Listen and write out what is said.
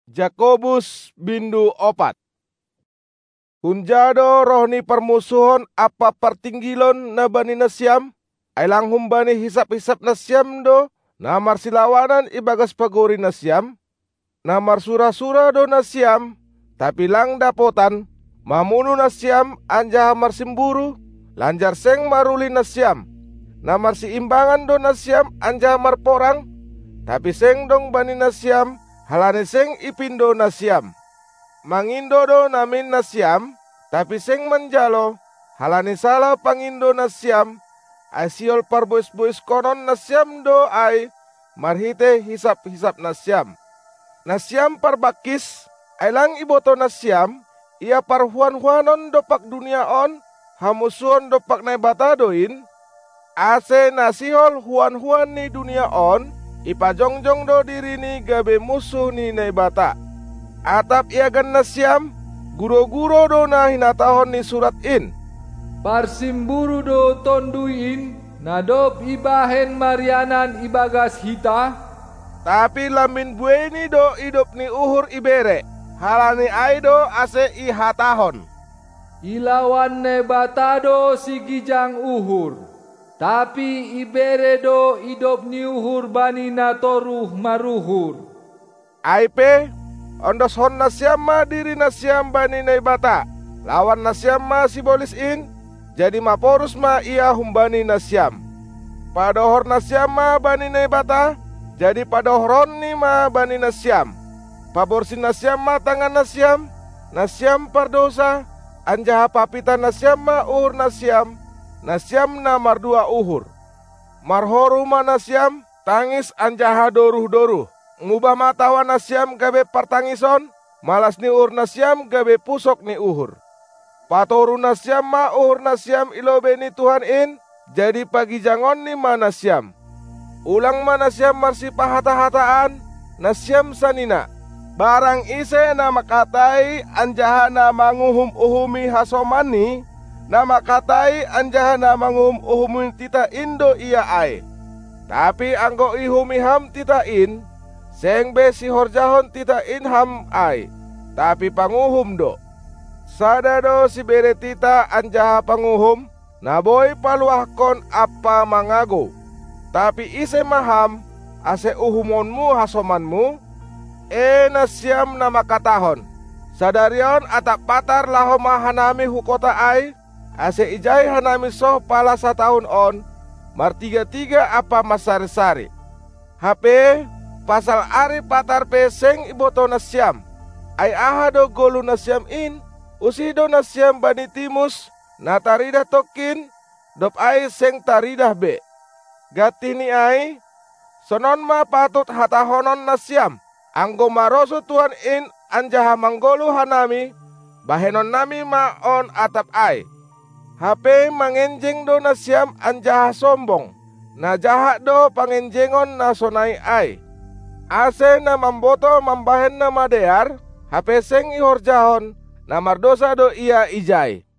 Jakobus bindu 4. Hunjado rohni permusuhon apa pertinggilon na bani nasiam, ailang humbani hisap-hisap nasiam do, namar silawanan ibagas pagori nasiam, namar sura-sura do nasiam, tapi lang dapotan, mamunu nasiam anja hamar simburu, lanjar seng maruli nasiam, namar siimbangan do nasiam anja hamar porang, tapi seng dong bani nasiam, halane seng ipindo nasiam. Mangindo do namin nasiam, tapi seng menjalo, halane salah pangindo nasiam, asiol parbois-bois konon nasiam do ay, marhite hisap-hisap nasiam. Nasiam parbakis, ailang iboto nasiam, ia parhuan-huanon dopak dunia on, hamusuon dopak naibata doin, ase nasihol huan-huan ni dunia on, ipajongjong do dirini gabe musuh ni naibata. Atap iagan nasiam, guro-guro do na hinatahon ni surat in. Parsimburu do tonduin, nadop ibahen marianan ibagas hita. Tapi lamin bueni do idop ni uhur ibere, halani aido ase ihatahon. Ilawan nebata do sigijang uhur, tapi ibere do idop ni uhur bani natoruh maruhur. Aipe, ondos hon nasiam ma diri nasiam bani naibata, lawan nasiam ma sibolis in, jadi maporus ma ia humbani nasiam. Padohor nasiam ma bani naibata, jadi padohron ni ma bani nasiam. Paborsin nasiam ma tangan nasiam, nasiam pardosa, anjaha papitan nasiam ma uhur nasiam, nasiam na mardua uhur. Marhoru ma nasiam, tangis anjaha doruh-doruh. Ngubah matawan nasiam gabe partangison, malas ni uhur nasiam gabe pusok ni uhur. Patoru nasiam ma uhur nasiam ilobe ni Tuhan in, jadi pagi jangon ni ma nasiam. Ulang ma nasiam marsi pahata-hataan, nasiam sanina. Barang ise na makatai anjaha na manguhum-uhumi hasomani, na makatai anjaha na manguhum-uhumi tita indo ia ay. Tapi anggo ihumiham tita in, seng be si horjahon tita inham ay, tapi panguhum do. Sada do si bere tita anjaha panguhum, naboy paluahkon apa mangago. Tapi ise maham, ase uhumonmu hasomanmu, nasiam na makatahon. Sadarion atap patar lahoma hanami hukota ay, ase ijay hanami soh pala satahun on, martiga-tiga apa masari-sari. Hape, pasal ari patar pe seng iboto nasiam, ay aha do golu nasiam in, usido nasiam bani timus, na taridah tokin, dop ay seng taridah be. Gati ni ay, sonon ma patut hatahonon nasiam, anggo maroso Tuhan in anjaha manggolu hanami, bahenon nami ma on atap ay. Hape mangenjeng do nasiam anjaha sombong, na jahat do pangenjengon na sonai ay. Ase na mamboto mambahen na madear, hape seng ihorjahon, na mardosa do ia ijay.